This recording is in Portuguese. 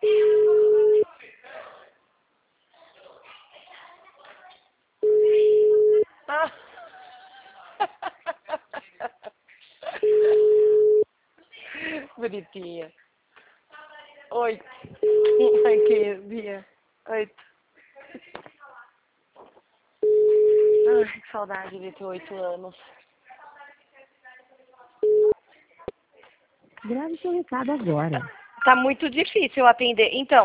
Ah. Bonitinha. 8. Aqui, dia. 8. Ai, que saudade de ter 8 anos. Grave seu recado agora. Tá muito difícil atender. Então,